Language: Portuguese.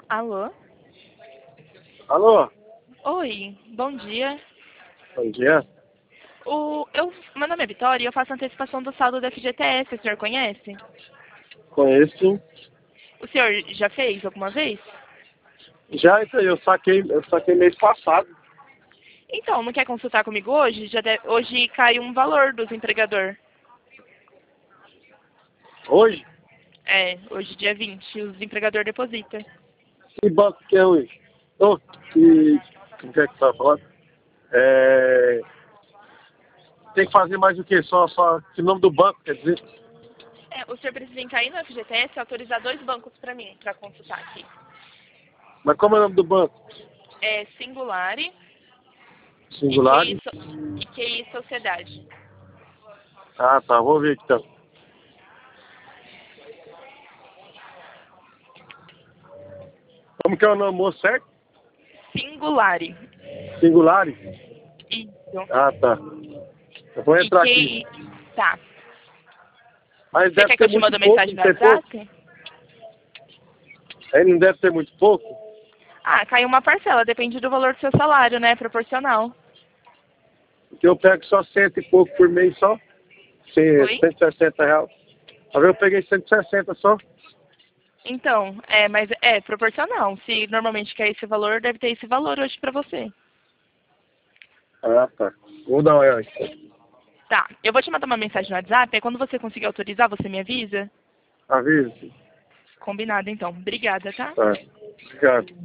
Alô? Alô? Oi, bom dia. Bom dia. Meu nome é Vitória e eu faço antecipação do saldo da FGTS, o senhor conhece? Conheço sim. O senhor já fez alguma vez? Já isso aí, eu saquei mês passado. Então, não quer consultar comigo hoje? Hoje cai um valor do desempregador. Hoje? Hoje dia 20, o desempregador deposita. Que banco que é hoje? Ô, como que é que tá falando? Tem que fazer mais o quê? Só que nome do banco, quer dizer? O senhor precisa entrar aí no FGTS e autorizar 2 bancos para mim, para consultar aqui. Mas como é o nome do banco? É Singulari Singular? e QI Sociedade. Ah, tá, vou ver aqui então. Como que é o nome, moço, certo? Singulari. Singular? Isso. Ah, tá. Eu vou E entrar QI. aqui. Tá. Mas Você deve quer que eu ter te muito mande pouco, mensagem não no tem pouco? WhatsApp? Aí não deve ter muito pouco? Ah, caiu uma parcela, depende do valor do seu salário, né? Proporcional. Porque eu pego só 100 e pouco por mês só. Oi? R$ 160. Uma vez eu peguei 160 só. Então, mas é proporcional. Se normalmente quer esse valor, deve ter esse valor hoje pra você. Ah, tá. Vou dar uma olhada. Tá, eu vou te mandar uma mensagem no WhatsApp, aí quando você conseguir autorizar, você me avisa? Avisa. Combinado, então. Obrigada, tá? Tá. Obrigado.